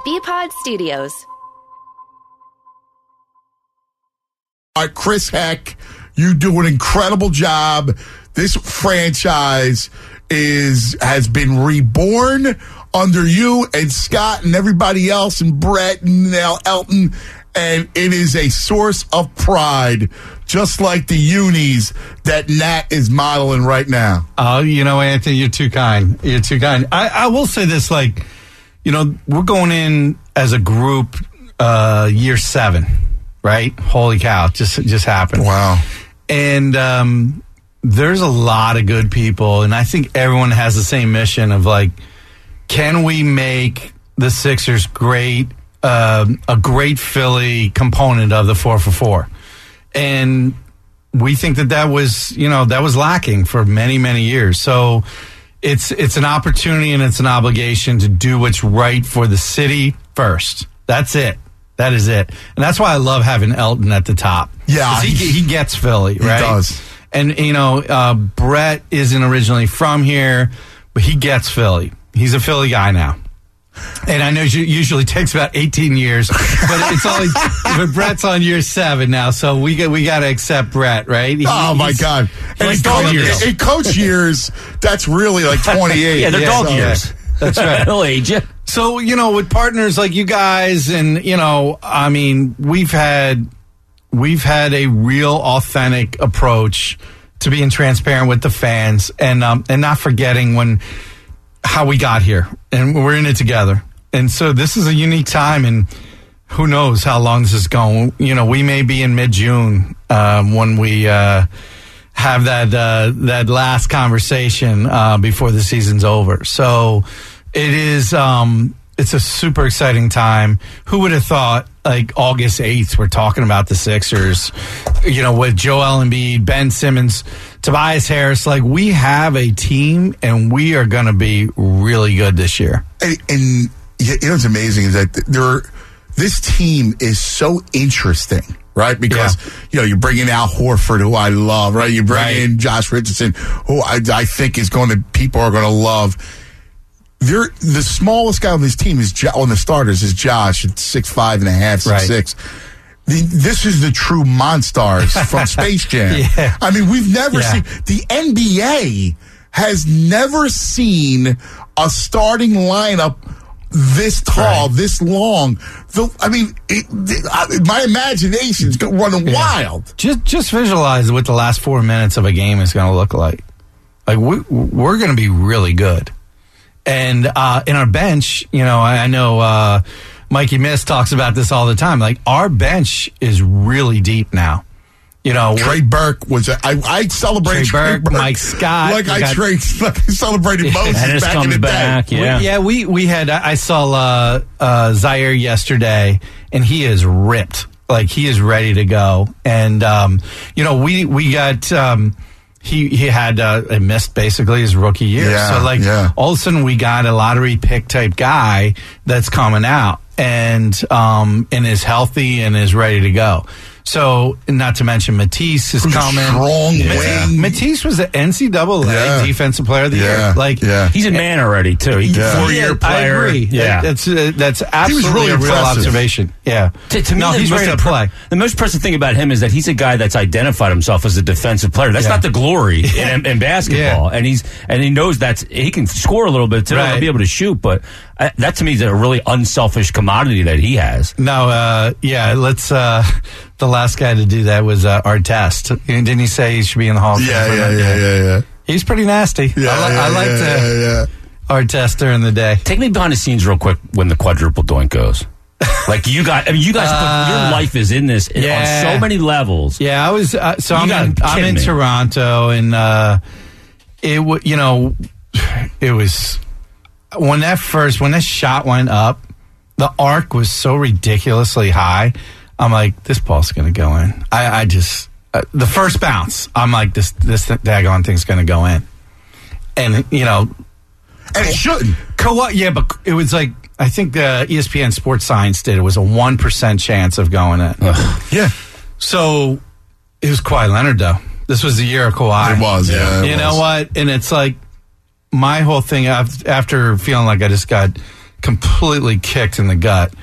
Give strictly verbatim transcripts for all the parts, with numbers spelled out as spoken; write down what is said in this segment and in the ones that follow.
B-Pod Studios. All right, Chris Heck, you do an incredible job. This franchise is has been reborn under you and Scott and everybody else and Brett and now Elton, and it is a source of pride, just like the unis that Nat is modeling right now. Oh, you know, Anthony, you're too kind. You're too kind. I, I will say this, like, you know, we're going in as a group uh, year seven, right? Holy cow, just just happened. Wow. And um, there's a lot of good people, and I think everyone has the same mission of, like, can we make the Sixers great, uh, a great Philly component of the four for four? And we think that that was, you know, that was lacking for many, many years. So it's it's an opportunity and it's an obligation to do what's right for the city first. That's it. That is it. And that's why I love having Elton at the top. Yeah. He, he gets Philly, right? He does. And, you know, uh, Brett isn't originally from here, but he gets Philly. He's a Philly guy now. And I know it usually takes about eighteen years, but it's always, but Brett's on year seven now, so we got, we got to accept Brett, right? He, oh, my God. And like in, dog coach, years. in coach years, that's really like twenty-eight. Yeah, they're Yeah, dog so- years. That's right. They'll age you. So, you know, with partners like you guys and, you know, I mean, we've had we've had a real authentic approach to being transparent with the fans and um, and not forgetting when how we got here, and we're in it together. And so this is a unique time, and who knows how long this is going. You know, we may be in mid-June um, when we uh, have that uh, that last conversation uh, before the season's over. So it is um, it's a super exciting time. Who would have thought, like, August eighth, we're talking about the Sixers, you know, with Joel Embiid, Ben Simmons, Tobias Harris. Like, we have a team, and we are going to be really good this year. And, and you know what's amazing is that there, this team is so interesting, right? Because, Yeah. you know, you're bringing Al Horford, who I love, right? You bring Right. in Josh Richardson, who I, I think is going to, people are going to love. They're, the smallest guy on this team is jo- on the starters is Josh at six five and a half, six Right. six. The, this is the true Monstars from Space Jam. Yeah. I mean, we've never Yeah. seen the N B A has never seen a starting lineup this tall, Right. this long. The, I mean, it, it, I, my imagination's go- running Yeah. wild. Just just visualize what the last four minutes of a game is going to look like. Like, we, we're going to be really good. And uh, in our bench, you know, I, I know uh, Mikey Miss talks about this all the time. Like, our bench is really deep now. You know, Trey Burke was. A, I, I celebrated Trey Trey Burke, Mike Scott. like We I got- Trey, like I celebrated Moses Dennis back in comes the back, day. yeah. We, yeah, we we had. I saw uh, uh, Zaire yesterday, and he is ripped. Like, he is ready to go. And um, you know, we we got. Um, He he had uh, missed basically his rookie year. Yeah, so, like, yeah. all of a sudden we got a lottery pick type guy that's coming out and um and is healthy and is ready to go. So, not to mention Matisse is Who's a coming. strong Matisse, wing. Matisse was the N C double A Yeah. Defensive Player of the Yeah, Year. Like, yeah. He's a man already, too. He's Yeah. a four-year yeah, player. I agree. Yeah. That- that's uh, that's absolutely really a real impressive. observation. Yeah. To, to me, no, the he's most ready to impre- play. The most impressive thing about him is that he's a guy that's identified himself as a defensive player. That's Yeah. not the glory in, in basketball, Yeah. and he's and he knows that's he can score a little bit too, Right. and be able to shoot. But uh, that to me is a really unselfish commodity that he has. No, uh, yeah, let's. Uh, the last guy to do that was uh, Artest. Didn't he say he should be in the Hall of Fame? Yeah, for yeah, that? yeah, yeah, yeah. He's pretty nasty. Yeah, I, li- yeah, I liked yeah, uh, yeah, yeah. Artest during the day. Take me behind the scenes real quick when the quadruple doink goes. Like you got, I mean, you guys, Uh, put, your life is in this in- yeah. on so many levels. Yeah, I was. Uh, so You I'm gotta in, I'm kid in me. Toronto, and uh, it w- you know, it was when that first when that shot went up, the arc was so ridiculously high. I'm like, this ball's going to go in. I, I just uh, the first bounce. I'm like, this this daggone thing's going to go in, and you know, And it shouldn't. Kawhi, yeah, but it was like, I think the E S P N Sports Science did. It was a one percent chance of going in. Yeah. So it was Kawhi Leonard, though. This was the year of Kawhi. It was, yeah. it you was. know what? And it's like my whole thing af- after feeling like I just got completely kicked in the gut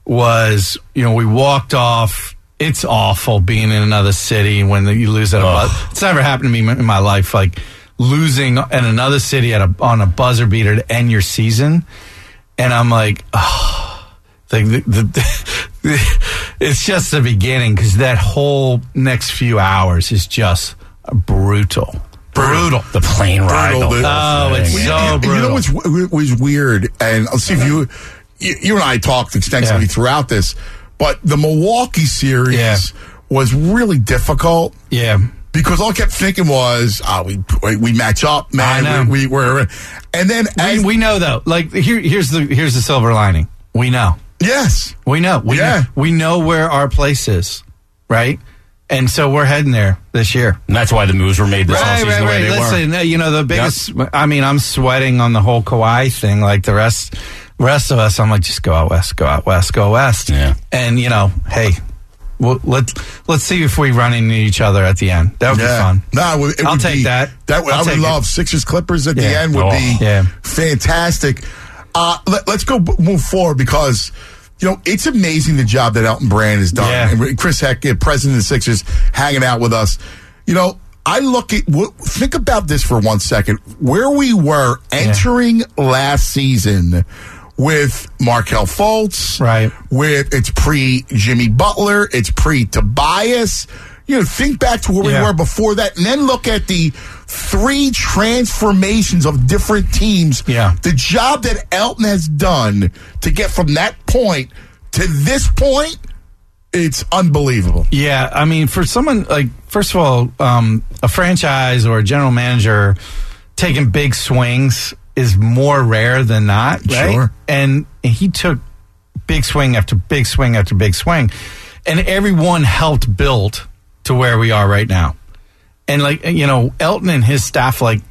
was, you know, we walked off. It's awful being in another city when you lose at a buzzer. It's never happened to me in my life, like losing in another city at a, on a buzzer beater to end your season. And I'm like, oh, the, the, the, the, it's just the beginning because that whole next few hours is just brutal. Brutal. The plane ride. Brutal, the the- Oh, it's You- so you, brutal. you know what's w- was weird, and I'll see if you, you, you and I talked extensively Yeah. throughout this, but the Milwaukee series Yeah. was really difficult. Yeah. Because all I kept thinking was, oh, we we match up, man. I know. We, we were, and then We, as, we know though. Like here, here's the here's the silver lining. We know. yes, We know. We Yeah. know. We know where our place is, right? And so we're heading there this year. And that's why the moves were made this Right, offseason right, the way right. they Listen, were. uh, you know the biggest. I mean, I'm sweating on the whole Kawhi thing. Like the rest, rest of us, I'm like, just go out west, go out west, go west. Yeah. And you know, hey, well, let's let's see if we run into each other at the end. That would yeah. be fun. No, it, would- it I'll would take be, that. That would, I'll I would take love it. Sixers Clippers at the Yeah. end would Oh. be Yeah. fantastic. Uh, let, let's go b- move forward because. You know, it's amazing the job that Elton Brand has done. Yeah. And Chris Heck, uh, president of the Sixers, hanging out with us. You know, I look at, w- think about this for one second. Where we were entering last season with Markelle Fultz. Right. With, it's pre Jimmy Butler. It's pre Tobias. You know, think back to where Yeah. we were before that and then look at the three transformations of different teams. Yeah. The job that Elton has done to get from that point to this point, it's unbelievable. Yeah, I mean, for someone like, first of all, um, a franchise or a general manager taking big swings is more rare than not, right? Sure. And he took big swing after big swing after big swing, and everyone helped build to where we are right now. And like, you know, Elton and his staff, like,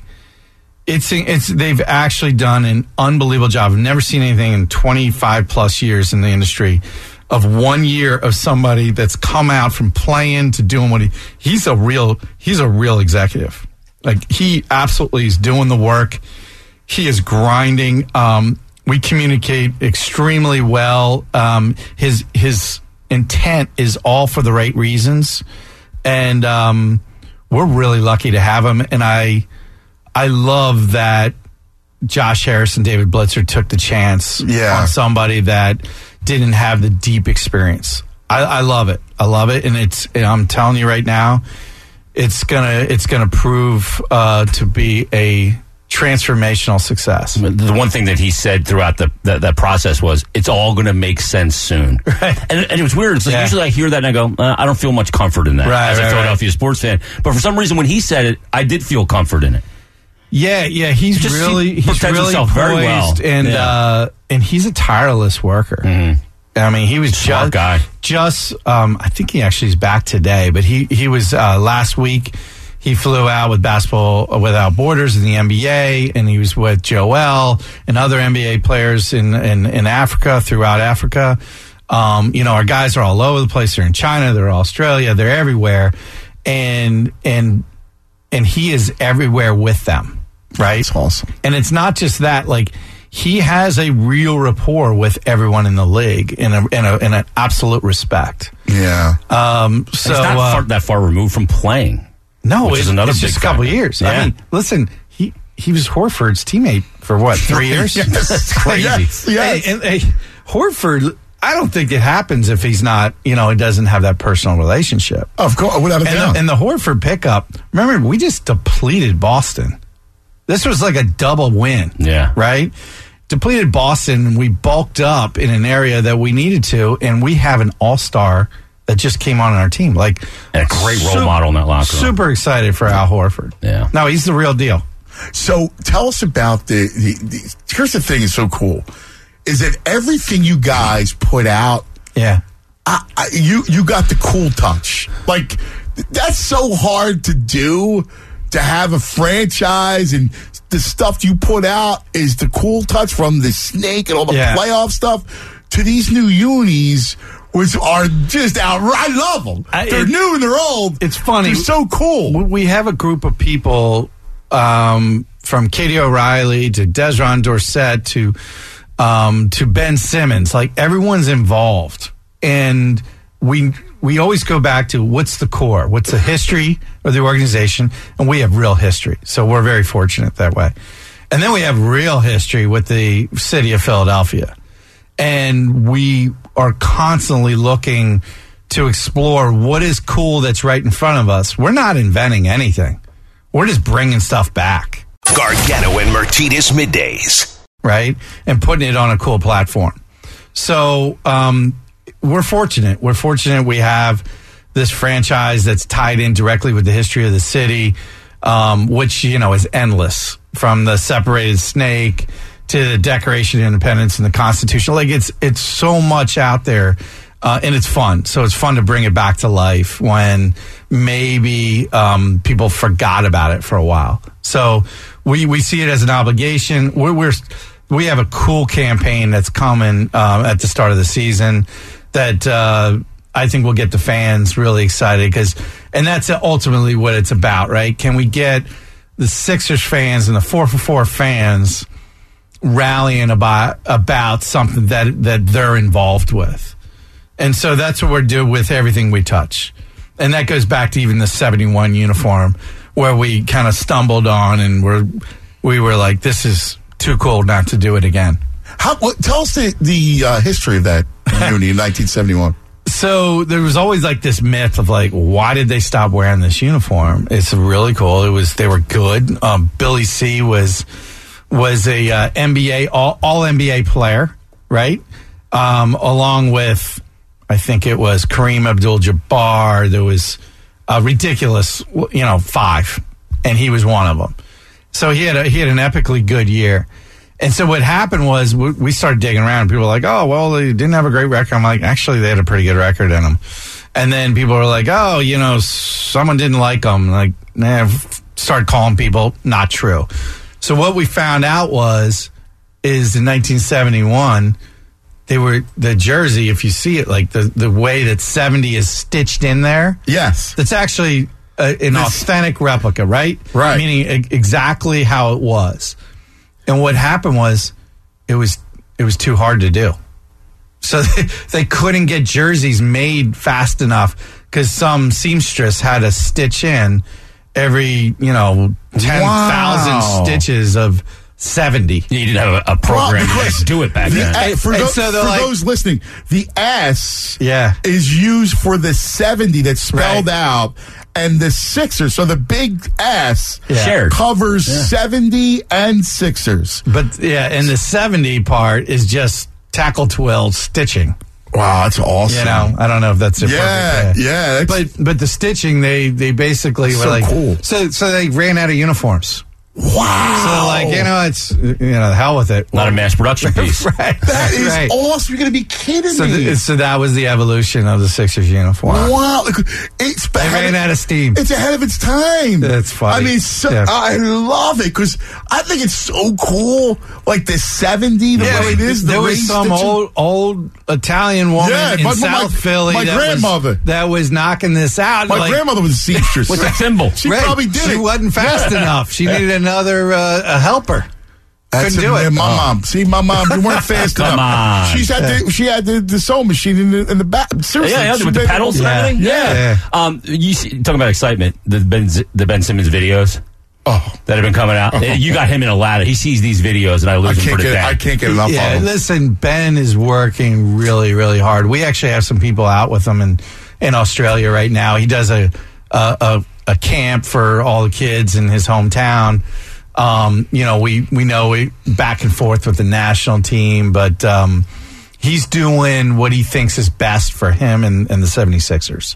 it's it's they've actually done an unbelievable job. I've never seen anything in twenty-five plus years in the industry of one year of somebody that's come out from playing to doing what he he's a real he's a real executive. Like he absolutely is doing the work. He is grinding. Um, we communicate extremely well. Um, his his intent is all for the right reasons, and um, we're really lucky to have him. And I I love that Josh Harris and David Blitzer took the chance Yeah. on somebody that didn't have the deep experience. I, I love it. I love it, and it's. And I'm telling you right now, it's gonna it's gonna prove uh, to be a transformational success. The one thing that he said throughout the that, that process was, it's all going to make sense soon. Right. And, and it was weird. It's like Yeah. usually I hear that and I go, uh, I don't feel much comfort in that Right, as a right, Philadelphia sports fan. But for some reason, when he said it, I did feel comfort in it. Yeah, yeah, he's He just- really he he's protects really himself very well. poised, and Yeah. uh, and he's a tireless worker. Mm-hmm. I mean, he was Smart just guy. just um, I think he actually is back today, but he he was uh, last week. He flew out with Basketball Without Borders in the N B A, and he was with Joel and other N B A players in in, in Africa, throughout Africa. Um, you know, our guys are all over the place. They're in China, they're in Australia, they're everywhere, and and and he is everywhere with them, right? It's awesome. And it's not just that, like, he has a real rapport with everyone in the league in a in, a, in an absolute respect. Yeah. Um, so He's not uh, far, that far removed from playing. no, which it's, is another it's big just a couple factor. years. Yeah. I mean, listen, he he was Horford's teammate for what, three years? Yes. It's crazy. Yes, yes. Hey, and, hey, Horford, I don't think it happens if he's not, you know, he doesn't have that personal relationship. Of course, without a And doubt. the, and the Horford pickup, remember, we just depleted Boston. This was like a double win. Yeah. Right? Depleted Boston, and we bulked up in an area that we needed to, and we have an all-star that just came on in our team. Like, And a great role su- model in that locker room. Super excited for Al Horford. Yeah. No, he's the real deal. So tell us about the, the, the. Here's the thing: is so cool, is that everything you guys put out, Yeah. I, I, you you got the cool touch. Like that's so hard to do. To have a franchise and the stuff you put out is the cool touch, from the snake and all the Yeah. playoff stuff to these new unis, which are just outright. I love them. I- they're it- new and they're old. It's funny. They're so cool. We have a group of people, um, from Katie O'Reilly to Desron Dorsett to um, to Ben Simmons. Like, everyone's involved. And we we always go back to what's the core, what's the history of the organization, and we have real history. So we're very fortunate that way. And then we have real history with the city of Philadelphia. And we are constantly looking to explore what is cool that's right in front of us. We're not inventing anything. We're just bringing stuff back. Gargano and Martinez middays. Right? And putting it on a cool platform. So um, we're fortunate. We're fortunate we have this franchise that's tied in directly with the history of the city, um, which, you know, is endless. From the separated snake to the Declaration of Independence and the Constitution. Like, it's it's so much out there, uh, and it's fun. So it's fun to bring it back to life when maybe um, people forgot about it for a while. So we, we see it as an obligation. We're, we're we have a cool campaign that's coming uh, at the start of the season that uh, I think will get the fans really excited, because, and that's ultimately what it's about, right? Can we get the Sixers fans and the four for four fans rallying about about something that that they're involved with? And so that's what we're doing with everything we touch. And that goes back to even the seventy-one uniform, where we kind of stumbled on and we're, we were like, this is too cool not to do it again. How? What, tell us the, the uh, history of that uni in nineteen seventy-one. So there was always like this myth of like, why did they stop wearing this uniform? It's really cool. It was, they were good. Um, Billy C was, was a uh, N B A, all, all N B A player, right? Um, along with, I think it was Kareem Abdul-Jabbar. There was a ridiculous, you know, five, and he was one of them. So he had a, he had an epically good year. And so what happened was we started digging around. And people were like, oh, well, they didn't have a great record. I'm like, actually, they had a pretty good record in them. And then people were like, oh, you know, someone didn't like them. Like, nah, started calling people. Not true. So what we found out was, is in nineteen seventy-one, they were, the jersey, if you see it, like the, the way that seventy is stitched in there. Yes. That's actually a, an this, authentic replica, right? Right. Meaning exactly how it was. And what happened was, it was it was too hard to do. So they, they couldn't get jerseys made fast enough because some seamstress had to stitch in every, you know, ten thousand wow. stitches of seventy. You didn't have a, a program well, to do it back the, then. Uh, for those, so for like, those listening, the S yeah. is used for the seventy that's spelled right. out. And the Sixers, so the big S yeah. covers yeah. seventy and Sixers. But, yeah, and the seventy part is just tackle twill stitching. Wow, that's awesome. You know, I don't know if that's a yeah, perfect, yeah. But but the stitching, they they basically so were like, cool. So so they ran out of uniforms. Wow. So, like, you know, it's, you know, the hell with it. Not well, a mass production piece. Right. That is right. awesome. You're going to be kidding so me. The, so that was the evolution of the Sixers uniform. Wow. It's they ran out of steam. It's ahead of its time. That's funny. I mean, so, yeah. I love it because I think it's so cool. Like the seventy, the yeah, way it is. The there was some old, old Italian woman yeah, in my, South my, Philly my that, grandmother. Was, that was knocking this out. My like, grandmother was a seamstress. With a thimble. She right. probably did She it. wasn't fast enough. She needed another uh, a helper. That's Couldn't do a, it. My oh. mom. See, my mom, you weren't fast Come enough. on. She's had the, she had the, the sewing machine in the, in the back. Seriously. Yeah, yeah, with the pedals and yeah. everything? Yeah. yeah. Um, you see, talking about excitement, the Ben, the Ben Simmons videos oh. that have been coming out. Oh. You got him in a ladder. He sees these videos, and I lose I him for the get, day. I can't get enough yeah, of them. Listen, Ben is working really, really hard. We actually have some people out with him in, in Australia right now. He does a, a, a, a camp for all the kids in his hometown. Um, you know, we, we know we back and forth with the national team, but um, he's doing what he thinks is best for him and, and the seventy-sixers.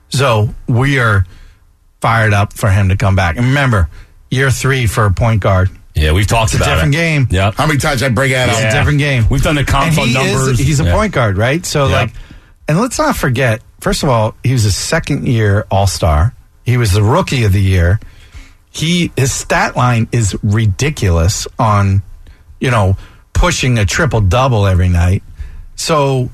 So we are fired up for him to come back. And remember, year three for a point guard. Yeah, we've talked it's about it. It's a different it. game. Yep. How many times I bring that It's up? a different game. We've done the comp on numbers. Is, he's a yeah. point guard, right? So, yep. like, and let's not forget, first of all, he was a second-year All-Star. He was the Rookie of the Year. He his stat line is ridiculous on, you know, pushing a triple double every night. So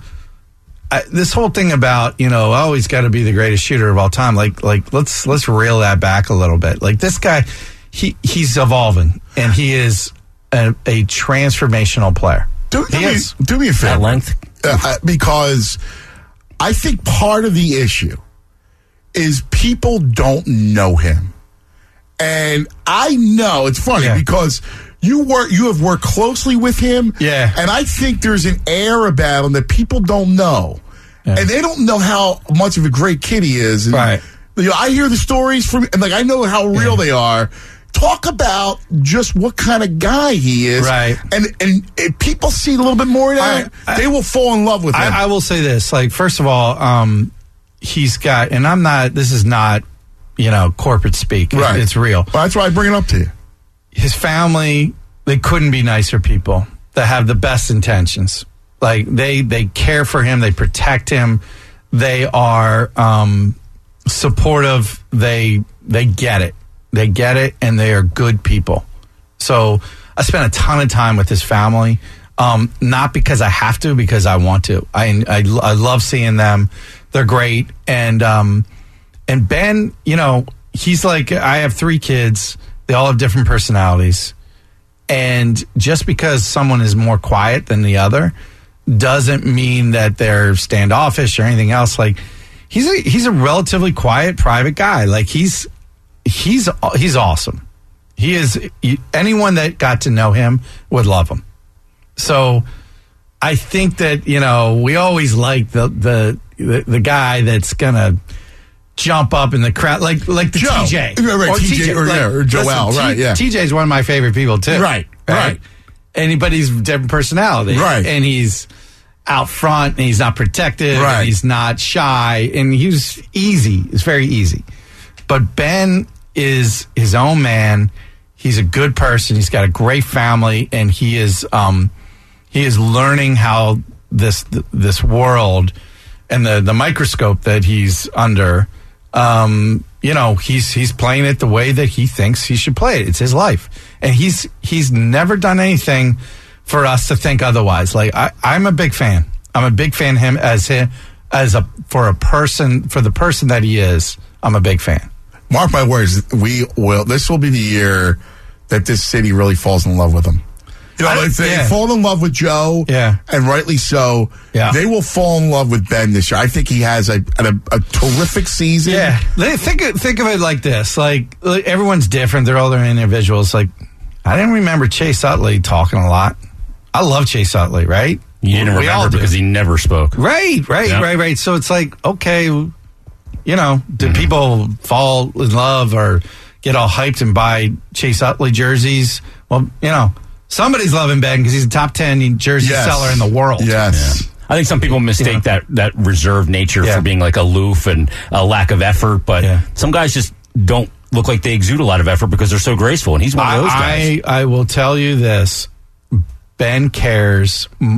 I, this whole thing about, you know, oh, he's got to be the greatest shooter of all time. Like like let's let's reel that back a little bit. Like this guy, he he's evolving and he is a, a transformational player. Do, do, He me, is. do me a favor. At length. Uh, uh, because I think part of the issue is people don't know him. And I know, it's funny Yeah. because you work, you have worked closely with him. Yeah. And I think there's an air about him that people don't know. Yeah. And they don't know how much of a great kid he is. And, Right. you know, I hear the stories from, and like, I know how real Yeah. they are. Talk about just what kind of guy he is. Right. And, and if people see a little bit more of that, I- I- they will fall in love with him. I, I will say this. Like, first of all, um, he's got, and I'm not, this is not, you know, corporate speak. Right. It's real. Well, that's why I bring it up to you. His family, they couldn't be nicer people that have the best intentions. Like, they, they care for him. They protect him. They are, um, supportive. They, they get it. They get it, and they are good people. So I spent a ton of time with his family, um, not because I have to, because I want to. I, I, I love seeing them. They're great. And, um, and Ben, you know, he's like, I have three kids. They all have different personalities. And just because someone is more quiet than the other doesn't mean that they're standoffish or anything else. Like, he's a, he's a relatively quiet, private guy. Like, he's, he's, he's awesome. He is, anyone that got to know him would love him. So I think that, you know, we always like the, the, the, the guy that's going to jump up in the crowd, like like the Joe. T J. Right, right, T J, or, yeah, or Joel, right, yeah. T J is one of my favorite people, too. Right, right. And, but he's different personality. Right. And he's out front, and he's not protective, Right. and he's not shy, and he's easy. It's very easy. But Ben is his own man. He's a good person. He's got a great family, and he is um, he is learning how this this world and the, the microscope that he's under, um, you know, he's he's playing it the way that he thinks he should play it. It's his life, and he's he's never done anything for us to think otherwise. Like, I, I'm a big fan. I'm a big fan of him as him as a for a person for the person that he is. I'm a big fan. Mark my words, we will. This will be the year that this city really falls in love with him. You know, I- if they yeah. fall in love with Joe, Yeah. and rightly so, Yeah. they will fall in love with Ben this year. I think he has a a, a terrific season. Yeah, think of, think of it like this: like, like everyone's different; they're all their individuals. Like, I didn't remember Chase Utley talking a lot. I love Chase Utley, right? You didn't We all remember do. because he never spoke. Right, right, Yeah. right, right. So it's like, okay, you know, do people fall in love or get all hyped and buy Chase Utley jerseys? Well, you know, somebody's loving Ben because he's a top ten jersey Yes. seller in the world. Yes. I think some people mistake Yeah. that, that reserved nature Yeah. for being like aloof and a lack of effort, but Yeah. some guys just don't look like they exude a lot of effort because they're so graceful, and he's one of those guys. I, I will tell you this: Ben cares mm,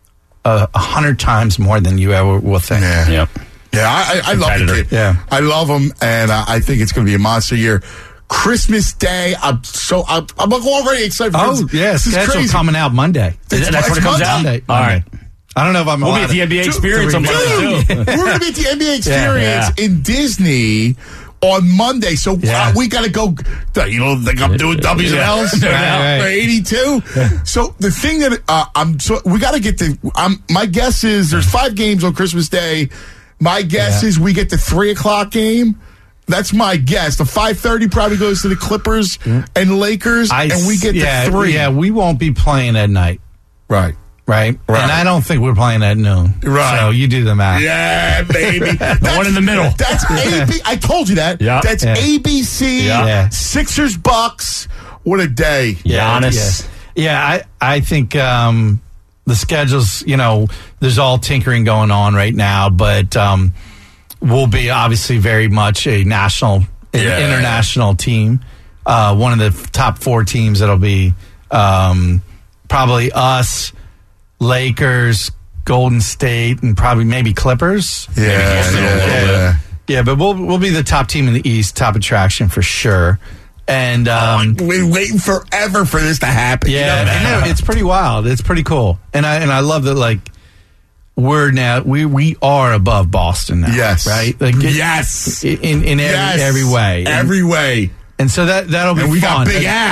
a a hundred times more than you ever will think. Yeah. Yep. Yeah, I, I, I love the Competitor. kid. Yeah. I love him, and uh, I think it's going to be a monster year. Christmas Day, I'm so I'm, I'm already excited. For Oh this. yeah, This is schedule crazy. coming out Monday. It's- That's when it it's comes Monday. out? Monday. All right. I don't know if I'm. We'll be allowed at the to- N B A to- experience to on read Monday, it. too. We're going to be at the N B A experience Yeah. in Disney on Monday, so Yeah. uh, we got to go. You know, think I'm doing W's and Yeah. L's Right, right. for eighty-two. So the thing that uh, I'm, so we got to get the. I'm, my guess is there's five games on Christmas Day. My guess Yeah. is we get the three o'clock game. That's my guess. The five thirty probably goes to the Clippers and Lakers, I and we get yeah, the three. Yeah, we won't be playing at night, Right. right? Right. And I don't think we're playing at noon. Right. So you do the math. Yeah, baby. The one in the middle. That's A B. I told you that. Yeah. That's Yeah. A B C. Yeah. Yeah. Sixers Bucks. What a day. Giannis. Yeah, yeah I, I think um, the schedules, you know, there's all tinkering going on right now, but um, we'll be obviously very much a national, Yeah. international team. Uh, one of the top four teams that'll be um, probably us, Lakers, Golden State, and probably maybe Clippers. Yeah, Houston a yeah, little yeah. Yeah, but we'll we'll be the top team in the East, top attraction for sure. And um, We're waiting forever for this to happen. You yeah, know that? I know, it's pretty wild. It's pretty cool, and I and I love that. Like we're now we we are above Boston now. Yes. right. Like it- yes. in in every, Yes. every way, and, Every way. and so that that'll be And we fun. got Big Al.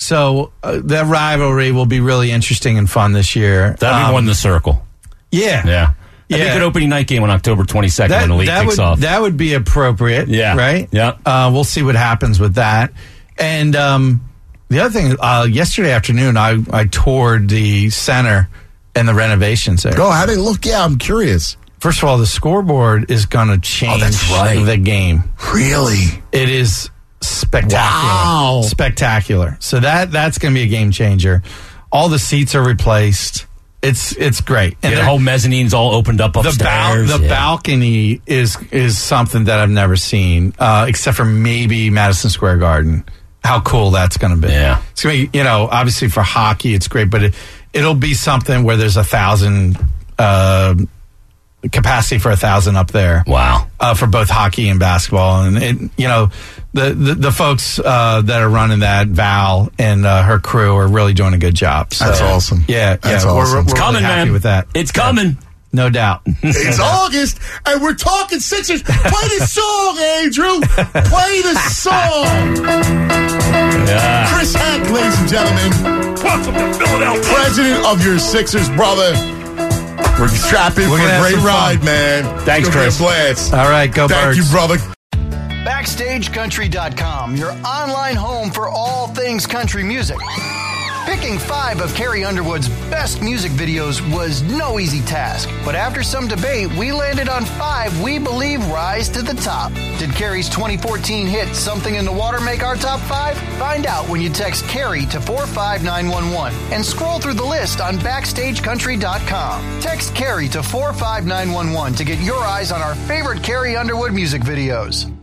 So uh, that rivalry will be really interesting and fun this year. That'll be Um, one in the circle. Yeah. Yeah. I Yeah. think an opening night game on October twenty-second when the league that kicks would, off. That would be appropriate. Yeah. Right? Yeah. Uh, we'll see what happens with that. And um, the other thing, uh, yesterday afternoon, I, I toured the center and the renovations there. Go, how they look? Yeah, I'm curious. First of all, the scoreboard is going to change that's right. the game. Really? It is spectacular. Wow. Spectacular. So that that's going to be a game changer. All the seats are replaced. It's it's great. Yeah, the they're- whole mezzanine's all opened up the, upstairs. bal- the Yeah. balcony is is something that I've never seen, uh, except for maybe Madison Square Garden. How cool that's going to be! Yeah. It's going to be, you know, obviously for hockey, it's great, but it, it'll be something where there's a thousand uh, capacity for a thousand up there. Wow. Uh, for both hockey and basketball, and it, you know, the the, the folks uh, that are running that, Val and uh, her crew, are really doing a good job. So, That's awesome. Yeah, That's yeah, awesome. we're, we're It's really coming, happy man. with that. It's Yeah. coming. No doubt. It's August, and we're talking Sixers. Play the song, Andrew. Play the song. Yeah. Chris Heck, ladies and gentlemen. Welcome to Philadelphia. President of your Sixers, brother. We're strapping We're for gonna a have great some fun. ride, man. Thanks, It's gonna be a Chris. blast. All right, go Thank Birds. you, brother. Backstage Country dot com, your online home for all things country music. Picking five of Carrie Underwood's best music videos was no easy task, but after some debate, we landed on five we believe rise to the top. Did Carrie's twenty fourteen hit Something in the Water make our top five? Find out when you text Carrie to four five nine one one and scroll through the list on Backstage Country dot com. Text Carrie to four five nine one one to get your eyes on our favorite Carrie Underwood music videos.